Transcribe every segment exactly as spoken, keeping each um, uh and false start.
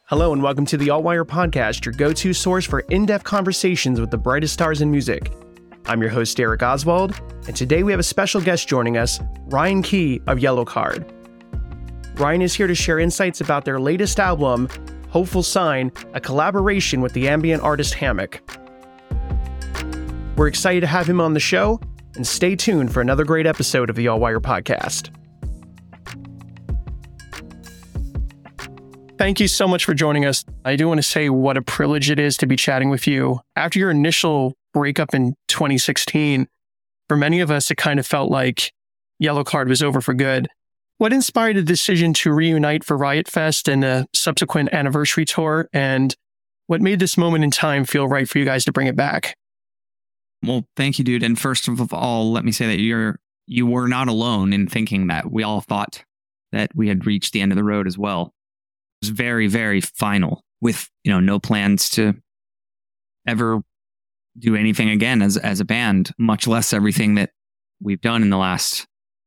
Hello and welcome to the All Wire Podcast, your go-to source for in-depth conversations with the brightest stars in music. I'm your host, Derek Oswald, and today we have a special guest joining us, Ryan Key of Yellowcard. Ryan is here to share insights about their latest album, Hopeful Sign, a collaboration with the ambient artist Hammock. We're excited to have him on the show, and stay tuned for another great episode of the All Wire Podcast. Thank you so much for joining us. I do want to say what a privilege it is to be chatting with you. After your initial breakup in twenty sixteen, for many of us, it kind of felt like Yellowcard was over for good. What inspired the decision to reunite for Riot Fest and a subsequent anniversary tour? And what made this moment in time feel right for you guys to bring it back? Well, thank you, dude. And first of all, let me say that you're you were not alone in thinking that. We all thought that we had reached the end of the road as well. It was very, very final, with, you know, no plans to ever do anything again as as a band, much less everything that we've done in the last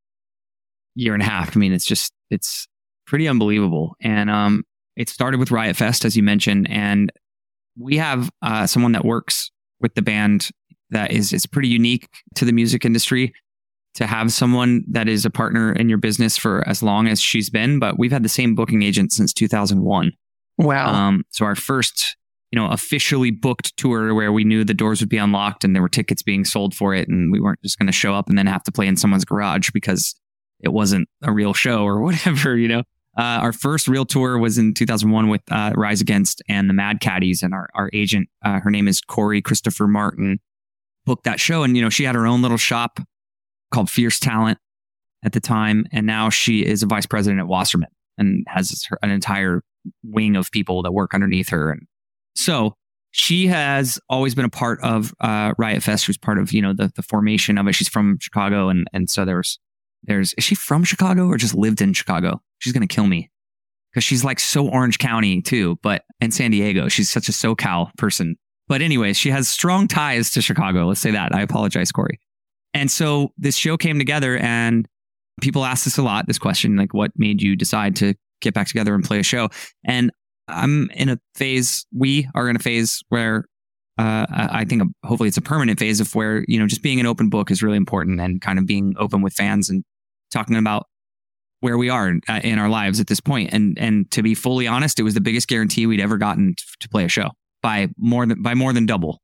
year and a half. I mean, it's just, it's pretty unbelievable. And um, it started with Riot Fest, as you mentioned, and we have uh, someone that works with the band that is is pretty unique to the music industry, to have someone that is a partner in your business for as long as she's been. But we've had the same booking agent since two thousand one. Wow. Um, so our first, you know, officially booked tour where we knew the doors would be unlocked and there were tickets being sold for it, and we weren't just going to show up and then have to play in someone's garage because it wasn't a real show or whatever, you know. Uh, our first real tour was in two thousand one with uh, Rise Against and the Mad Caddies, and our, our agent, uh, her name is Corey Christopher Martin, booked that show. And, you know, she had her own little shop called Fierce Talent at the time. And now she is a vice president at Wasserman and has her, an entire wing of people that work underneath her. And so she has always been a part of uh, Riot Fest. She was part of, you know, the, the formation of it. She's from Chicago. And, and so there's, there's, is she from Chicago or just lived in Chicago? She's going to kill me because she's like so Orange County too, but, and San Diego. She's such a SoCal person. But anyways, she has strong ties to Chicago. Let's say that. I apologize, Corey. And so this show came together, and people ask us a lot, this question, like, what made you decide to get back together and play a show? And I'm in a phase, we are in a phase where uh, I think hopefully it's a permanent phase of where, you know, just being an open book is really important, and kind of being open with fans and talking about where we are in, uh, in our lives at this point. And and to be fully honest, it was the biggest guarantee we'd ever gotten to play a show by more than by more than double.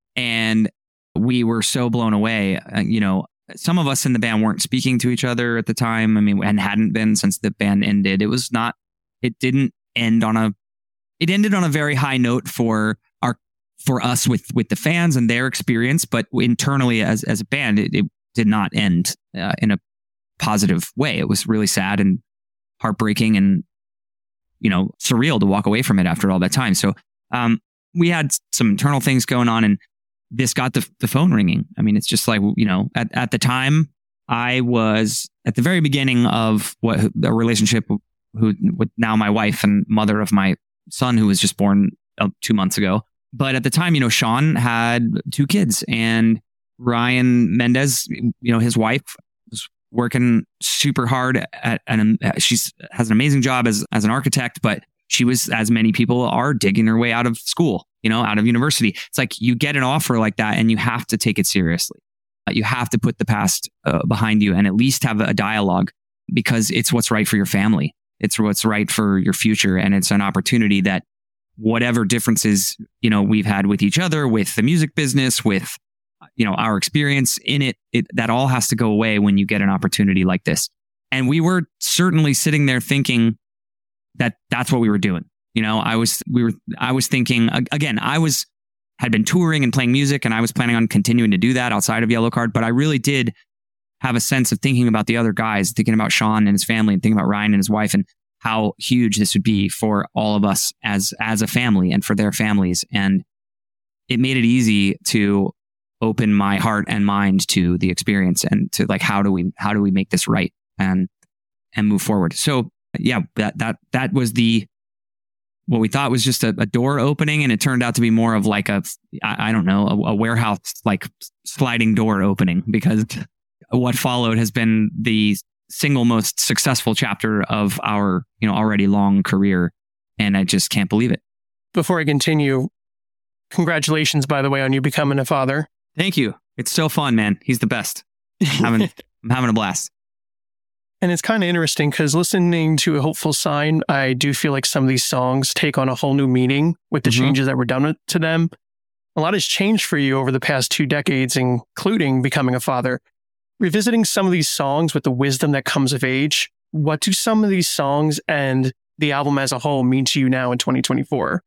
And we were so blown away. Uh, you know, some of us in the band weren't speaking to each other at the time. I mean, and hadn't been since the band ended. It was not, it didn't end on a, it ended on a very high note for our, for us with, with the fans and their experience. But internally as, as a band, it, it did not end uh, in a positive way. It was really sad and heartbreaking and, you know, surreal to walk away from it after all that time. So um, we had some internal things going on, and this got the the phone ringing. I mean, it's just like, you know, at, at the time I was at the very beginning of what a relationship who with now my wife and mother of my son, who was just born uh, two months ago. But at the time, you know, Sean had two kids, and Ryan Mendez, you know, his wife was working super hard at, and she's has an amazing job as, as an architect, but she was, as many people are, digging her way out of school, you know, out of university. It's like you get an offer like that and you have to take it seriously. Uh, you have to put the past uh, behind you and at least have a dialogue, because it's what's right for your family. It's what's right for your future. And it's an opportunity that whatever differences, you know, we've had with each other, with the music business, with, you know, our experience in it, it, that all has to go away when you get an opportunity like this. And we were certainly sitting there thinking that that's what we were doing. You know, I was, we were, I was thinking, again, I was, had been touring and playing music, and I was planning on continuing to do that outside of Yellowcard. But I really did have a sense of thinking about the other guys, thinking about Sean and his family, and thinking about Ryan and his wife, and how huge this would be for all of us as, as a family and for their families. And it made it easy to open my heart and mind to the experience, and to like, how do we, how do we make this right and, and move forward? So yeah, that, that, that was the, what we thought was just a, a door opening, and it turned out to be more of like a, I, I don't know, a, a warehouse, like sliding door opening, because what followed has been the single most successful chapter of our, you know, already long career. and I just can't believe it. Before I continue, congratulations, by the way, on you becoming a father. Thank you. It's so fun, man. He's the best. I'm having, I'm having a blast. And it's kind of interesting because listening to A Hopeful Sign, I do feel like some of these songs take on a whole new meaning with the mm-hmm. changes that were done to them. A lot has changed for you over the past two decades, including becoming a father. Revisiting some of these songs with the wisdom that comes of age, what do some of these songs and the album as a whole mean to you now in twenty twenty-four?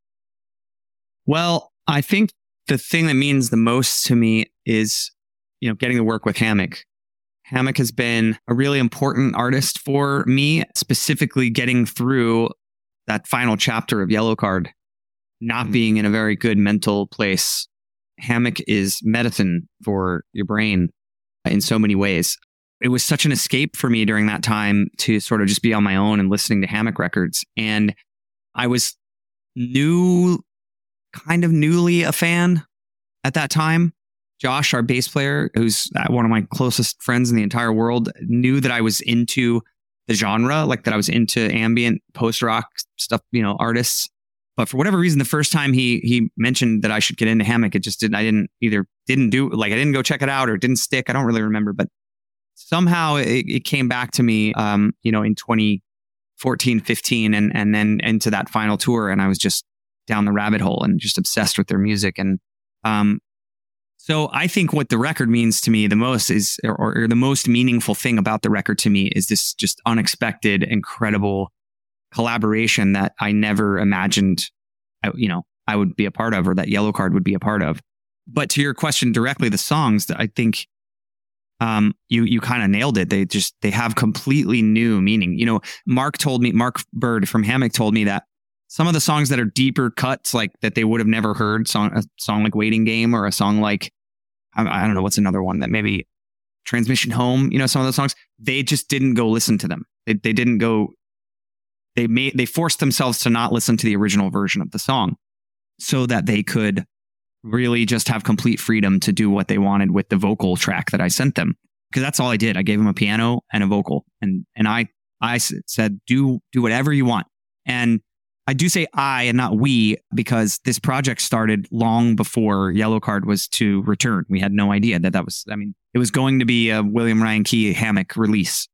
Well, I think the thing that means the most to me is, you know, getting to work with Hammock. Hammock has been a really important artist for me, specifically getting through that final chapter of Yellowcard, not being in a very good mental place. Hammock is medicine for your brain in so many ways. It was such an escape for me during that time to sort of just be on my own and listening to Hammock records. And I was new, kind of newly a fan at that time. Josh, our bass player, who's one of my closest friends in the entire world, knew that I was into the genre, like that I was into ambient post-rock stuff, you know, artists. But for whatever reason, the first time he he mentioned that I should get into Hammock, it just didn't, I didn't either, didn't do, like I didn't go check it out or it didn't stick. I don't really remember, but somehow it, it came back to me, um, you know, in twenty fourteen, fifteen, and, and then into that final tour. And I was just down the rabbit hole and just obsessed with their music. And um, so I think what the record means to me the most is, or, or the most meaningful thing about the record to me is this just unexpected, incredible collaboration that I never imagined, you know, I would be a part of, or that Yellowcard would be a part of. But to your question directly, the songs, I think um, you you kind of nailed it. They just, they have completely new meaning. You know, Mark told me, Mark Bird from Hammock told me that some of the songs that are deeper cuts, like that they would have never heard, song, a song like Waiting Game, or a song like, I, I don't know, what's another one that maybe Transmission Home, you know, some of those songs, they just didn't go listen to them. They they didn't go, they made, they forced themselves to not listen to the original version of the song so that they could really just have complete freedom to do what they wanted with the vocal track that I sent them. Because that's all I did. I gave them a piano and a vocal. And, and I, I said, do, do whatever you want. And I do say I and not we, because this project started long before Yellowcard was to return. We had no idea that that was, I mean, it was going to be a William Ryan Key Hammock release.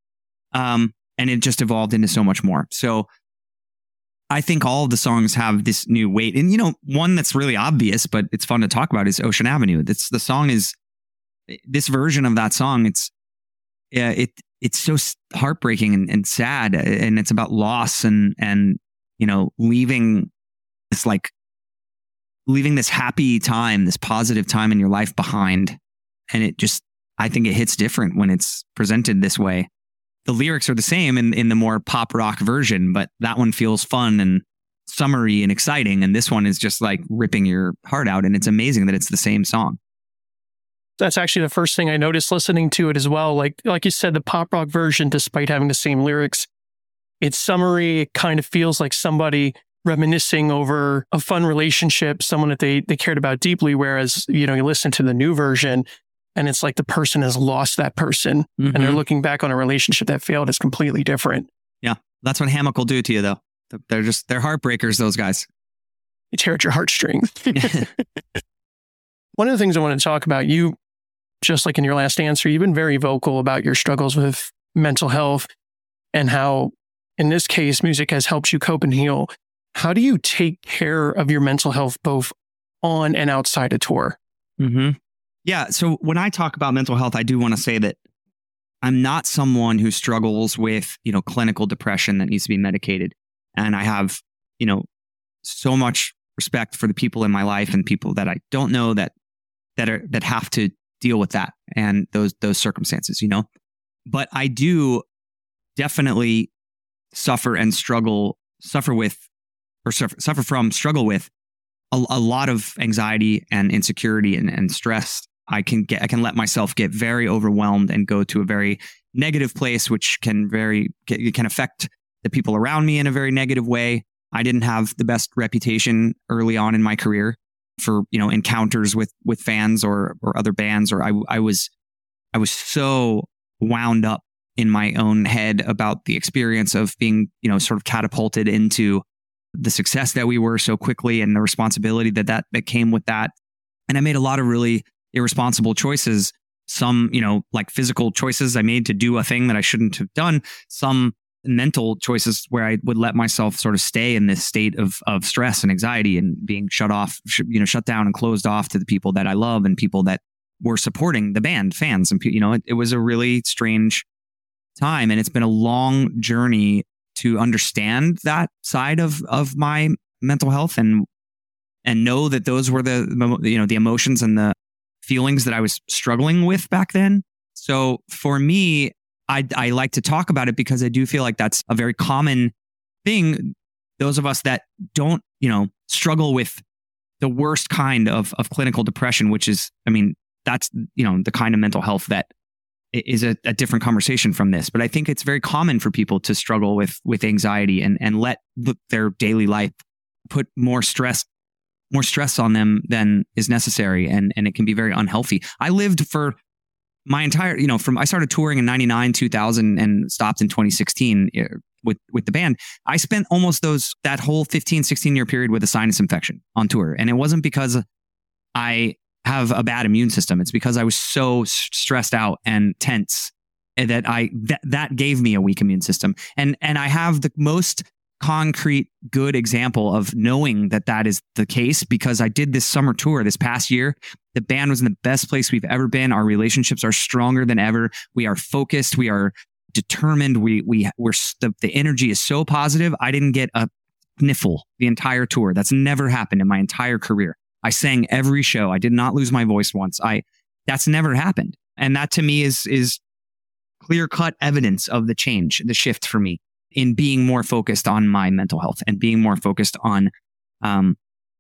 Um, and it just evolved into so much more. So I think all of the songs have this new weight. And, you know, one that's really obvious, but it's fun to talk about is Ocean Avenue. That's, the song is, this version of that song, it's, yeah, it, it's so heartbreaking and, and sad. And it's about loss and, and, you know, leaving this like, leaving this happy time, this positive time in your life behind. And it just, I think it hits different when it's presented this way. The lyrics are the same in, in the more pop rock version, but that one feels fun and summery and exciting. And this one is just like ripping your heart out. And it's amazing that it's the same song. That's actually the first thing I noticed listening to it as well. Like, like you said, the pop rock version, despite having the same lyrics, it's summery. It kind of feels like somebody reminiscing over a fun relationship, someone that they, they cared about deeply. Whereas, you know, you listen to the new version and it's like the person has lost that person mm-hmm. and they're looking back on a relationship that failed. It's completely different. Yeah. That's what Hammock will do to you, though. They're just, they're heartbreakers, those guys. You tear at your heartstrings. One of the things I want to talk about, you, just like in your last answer, you've been very vocal about your struggles with mental health and how, in this case, music has helped you cope and heal. How do you take care of your mental health both on and outside a tour? Mm-hmm. Yeah. So when I talk about mental health, I do want to say that I'm not someone who struggles with, you know, clinical depression that needs to be medicated. And I have, you know, so much respect for the people in my life and people that I don't know that that are that have to deal with that and those those circumstances, you know. But I do definitely suffer and struggle, suffer with, or suffer, suffer from, struggle with a, a lot of anxiety and insecurity and, and stress. I can get, I can let myself get very overwhelmed and go to a very negative place, which can very, it can affect the people around me in a very negative way. I didn't have the best reputation early on in my career for, you know, encounters with, with fans or, or other bands, or I, I was, I was so wound up in my own head about the experience of being, you know, sort of catapulted into the success that we were so quickly and the responsibility that that, that came with that. And I made a lot of really irresponsible choices. Some, you know, like physical choices I made to do a thing that I shouldn't have done. Some mental choices where I would let myself sort of stay in this state of of stress and anxiety and being shut off, you know, shut down and closed off to the people that I love and people that were supporting the band, fans. And, you know, it, it was a really strange time. And it's been a long journey to understand that side of of my mental health and and know that those were the, you know, the emotions and the feelings that I was struggling with back then. So for me, I, I like to talk about it because I do feel like that's a very common thing. Those of us that don't, you know, struggle with the worst kind of, of clinical depression, which is, I mean, that's, you know, the kind of mental health that is a, a different conversation from this. But I think it's very common for people to struggle with, with anxiety and, and let the, their daily life put more stress more stress on them than is necessary. And, and it can be very unhealthy. I lived for my entire, you know, from, I started touring in ninety-nine, two thousand and stopped in twenty sixteen with, with the band. I spent almost those, that whole fifteen, sixteen year period with a sinus infection on tour. And it wasn't because I have a bad immune system. It's because I was so stressed out and tense that I, that, that gave me a weak immune system. And, and I have the most concrete, good example of knowing that that is the case because I did this summer tour this past year. The band was in the best place we've ever been. Our relationships are stronger than ever. We are focused. We are determined. We, we, we're, the, the energy is so positive. I didn't get a sniffle the entire tour. That's never happened in my entire career. I sang every show. I did not lose my voice once. I, that's never happened. And that to me is, is clear cut evidence of the change, the shift for me in being more focused on my mental health and being more focused on um,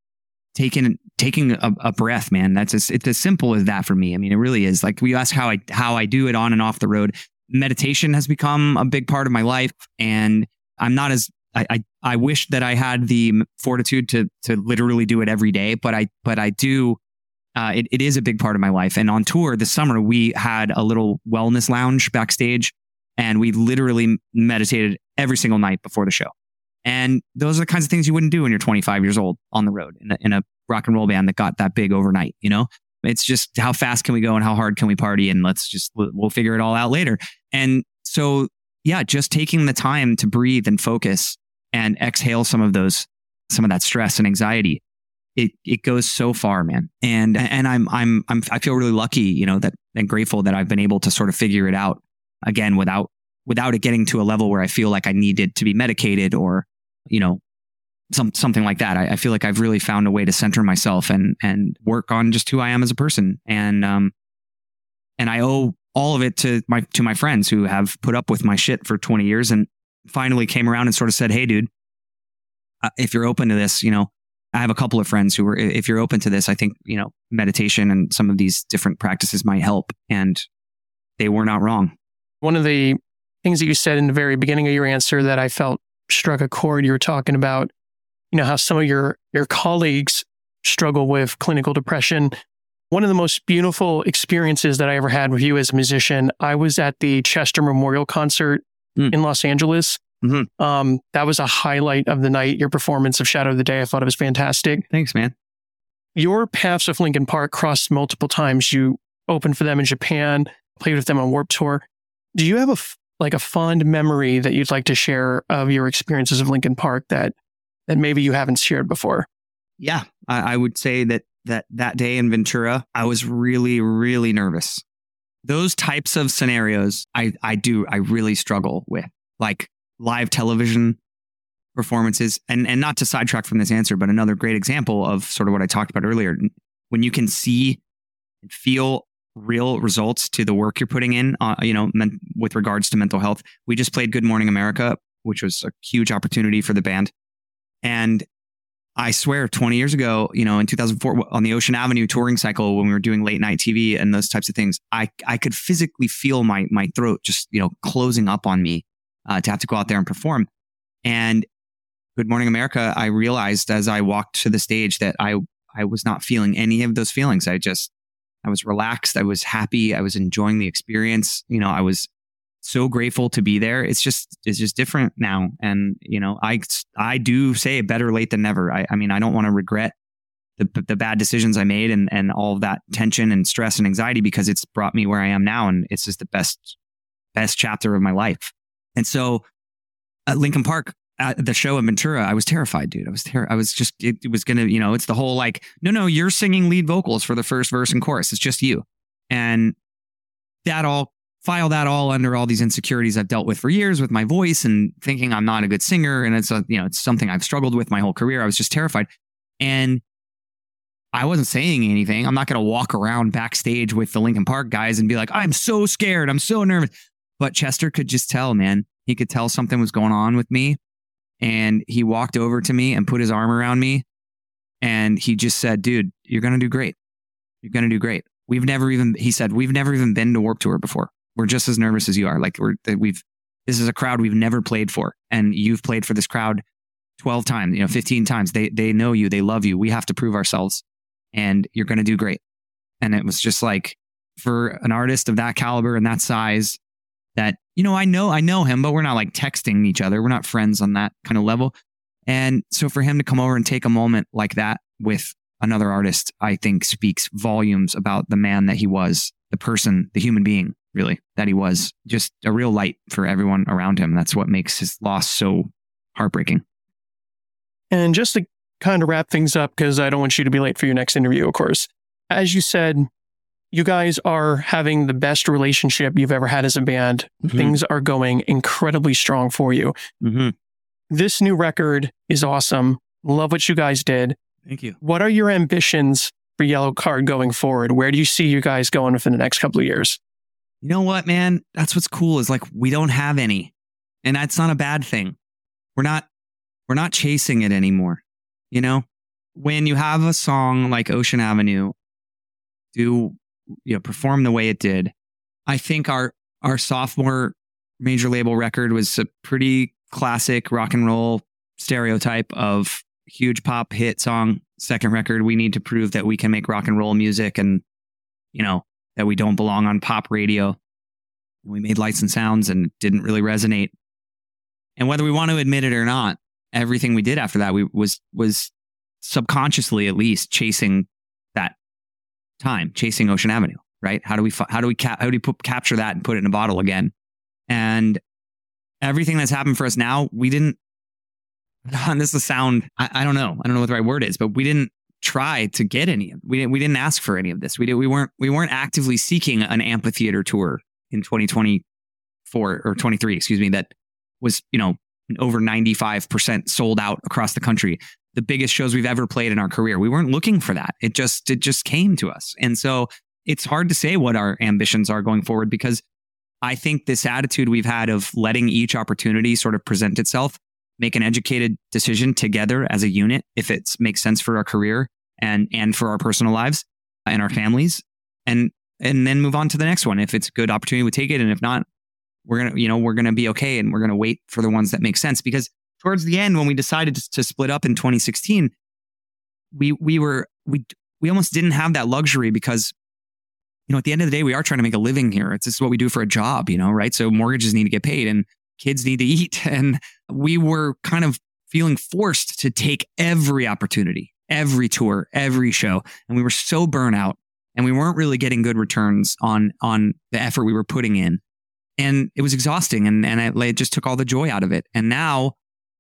taking taking a, a breath, man. That's as, it's as simple as that for me. I mean, it really is. Like we ask how I how I do it on and off the road. Meditation has become a big part of my life, and I'm not as I I, I wish that I had the fortitude to to literally do it every day, but I but I do. Uh, it, it is a big part of my life. And on tour this summer, we had a little wellness lounge backstage. And we literally meditated every single night before the show. And those are the kinds of things you wouldn't do when you're twenty-five years old on the road in a, in a rock and roll band that got that big overnight. You know, it's just how fast can we go and how hard can we party? And let's just, we'll figure it all out later. And so, yeah, just taking the time to breathe and focus and exhale some of those, some of that stress and anxiety. It it goes so far, man. And, and I'm, I'm, I'm, I feel really lucky, you know, that and grateful that I've been able to sort of figure it out. Again, without without it getting to a level where I feel like I needed to be medicated or, you know, some something like that. I, I feel like I've really found a way to center myself and and work on just who I am as a person. And um, and I owe all of it to my to my friends who have put up with my shit for twenty years and finally came around and sort of said, "Hey, dude, uh, if you're open to this, you know." I have a couple of friends who were, if you're open to this, I think, you know, meditation and some of these different practices might help. And they were not wrong. One of the things that you said in the very beginning of your answer that I felt struck a chord, you were talking about, you know, how some of your, your colleagues struggle with clinical depression. One of the most beautiful experiences that I ever had with you as a musician, I was at the Chester Memorial Concert mm. in Los Angeles. Mm-hmm. Um, that was a highlight of the night, your performance of Shadow of the Day. I thought it was fantastic. Thanks, man. Your paths with Linkin Park crossed multiple times. You opened for them in Japan, played with them on Warped Tour. Do you have a like a fond memory that you'd like to share of your experiences of Linkin Park that that maybe you haven't shared before? Yeah, I, I would say that that that day in Ventura, I was really, really nervous. Those types of scenarios, I I do I really struggle with, like live television performances, and and not to sidetrack from this answer, but another great example of sort of what I talked about earlier, when you can see and feel real results to the work you're putting in, uh, you know, men, with regards to mental health. We just played Good Morning America, which was a huge opportunity for the band. And I swear twenty years ago, you know, in two thousand four on the Ocean Avenue touring cycle, when we were doing late night T V and those types of things, I, I could physically feel my, my throat just, you know, closing up on me uh, to have to go out there and perform. And Good Morning America, I realized as I walked to the stage that I, I was not feeling any of those feelings. I just, I was relaxed. I was happy. I was enjoying the experience. You know, I was so grateful to be there. It's just, it's just different now. And, you know, I, I do say better late than never. I, I mean, I don't want to regret the, the bad decisions I made and, and all of that tension and stress and anxiety, because it's brought me where I am now. And it's just the best, best chapter of my life. And so at Linkin Park, at the show in Ventura, I was terrified, dude. I was ter- I was just, it, it was going to, you know, it's the whole like, no, no, you're singing lead vocals for the first verse and chorus. It's just you. And that all, file that all under all these insecurities I've dealt with for years with my voice and thinking I'm not a good singer. And it's a, you know, it's something I've struggled with my whole career. I was just terrified. And I wasn't saying anything. I'm not going to walk around backstage with the Linkin Park guys and be like, I'm so scared. I'm so nervous. But Chester could just tell, man. He could tell something was going on with me. And he walked over to me and put his arm around me. And he just said, dude, you're going to do great. You're going to do great. We've never even, he said, we've never even been to Warped Tour before. We're just as nervous as you are. Like we're, we've, this is a crowd we've never played for. And you've played for this crowd twelve times, you know, fifteen times. They, they know you, they love you. We have to prove ourselves and you're going to do great. And it was just like, for an artist of that caliber and that size that, you know, I know, I know him, but we're not like texting each other. We're not friends on that kind of level. And so for him to come over and take a moment like that with another artist, I think speaks volumes about the man that he was, the person, the human being, really, that he was. Just a real light for everyone around him. That's what makes his loss so heartbreaking. And just to kind of wrap things up, because I don't want you to be late for your next interview, of course. As you said, you guys are having the best relationship you've ever had as a band. Mm-hmm. Things are going incredibly strong for you. Mm-hmm. This new record is awesome. Love what you guys did. Thank you. What are your ambitions for Yellowcard going forward? Where do you see you guys going within the next couple of years? You know what, man? That's what's cool is like, we don't have any, and that's not a bad thing. We're not, we're not chasing it anymore. You know, when you have a song like Ocean Avenue do, you know, perform the way it did, I think our, our sophomore major label record was a pretty classic rock and roll stereotype of huge pop hit song. Second record, we need to prove that we can make rock and roll music and, you know, that we don't belong on pop radio. We made Lights and Sounds and it didn't really resonate. And whether we want to admit it or not, everything we did after that we was was subconsciously at least chasing that time, chasing Ocean Avenue, right? How do we how do we cap, how do we put, capture that and put it in a bottle again? And everything that's happened for us now, we didn't. And this will sound, I, I don't know, I don't know what the right word is, but we didn't try to get any of we didn't we didn't ask for any of this. We did we weren't we weren't actively seeking an amphitheater tour in twenty twenty-four or twenty-three, excuse me, that was, you know, over ninety-five percent sold out across the country. The biggest shows we've ever played in our career. We weren't looking for that. It just it just came to us. And so it's hard to say what our ambitions are going forward, because I think this attitude we've had of letting each opportunity sort of present itself, make an educated decision together as a unit if it makes sense for our career and and for our personal lives and our families, and and then move on to the next one. If it's a good opportunity, we take it, and if not, we're gonna you know we're gonna be okay, and we're gonna wait for the ones that make sense. Because towards the end, when we decided to, to split up in twenty sixteen, we we were we we almost didn't have that luxury, because you know at the end of the day, we are trying to make a living here. It's this is what we do for a job, you know, right? So mortgages need to get paid and kids need to eat. And we were kind of feeling forced to take every opportunity, every tour, every show. And we were so burnt out, and we weren't really getting good returns on, on the effort we were putting in. And it was exhausting. And, and it, it just took all the joy out of it. And now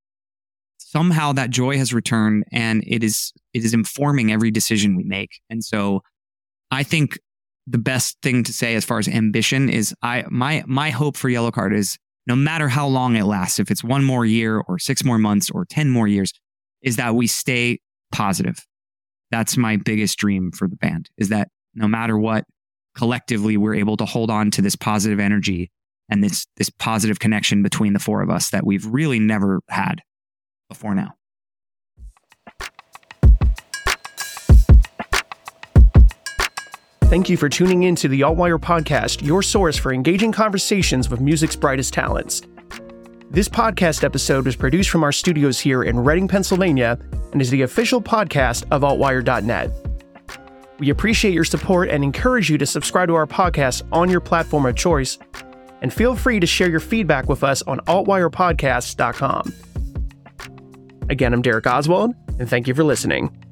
somehow that joy has returned, and it is, it is informing every decision we make. And so I think the best thing to say as far as ambition is I, my, my hope for Yellowcard is, no matter how long it lasts, if it's one more year or six more months or ten more years, is that we stay positive. That's my biggest dream for the band, is that no matter what, collectively, we're able to hold on to this positive energy and this, this positive connection between the four of us that we've really never had before now. Thank you for tuning in to the Altwire Podcast, your source for engaging conversations with music's brightest talents. This podcast episode was produced from our studios here in Reading, Pennsylvania, and is the official podcast of altwire dot net. We appreciate your support and encourage you to subscribe to our podcast on your platform of choice. and feel free to share your feedback with us on alt wire podcasts dot com. Again, I'm Derek Oswald, and thank you for listening.